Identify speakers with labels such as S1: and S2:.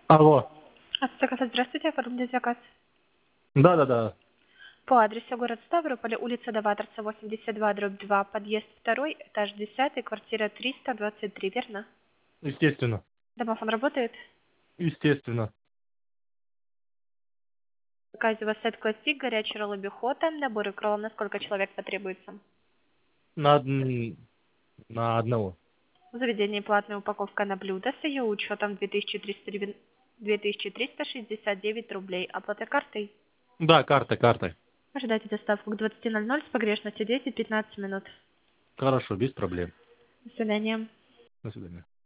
S1: Алло.
S2: Автозаказ, здравствуйте, оформить заказ.
S1: Да.
S2: По адресу город Ставрополь, улица Новаторца, 82, дробь 2, подъезд 2, этаж 10, квартира 323, верно?
S1: Естественно.
S2: Домофон работает?
S1: Естественно.
S2: В заказе у вас сет классик, горячий ролл бихота, набор икрол, на сколько человек потребуется?
S1: На, на одного.
S2: В заведении платная упаковка на блюдо с ее учетом 2369 рублей. Оплата картой.
S1: Да, картой.
S2: Ожидайте доставку к 20:00 с погрешностью 10-15 минут.
S1: Хорошо, без проблем.
S2: До свидания.
S1: До свидания.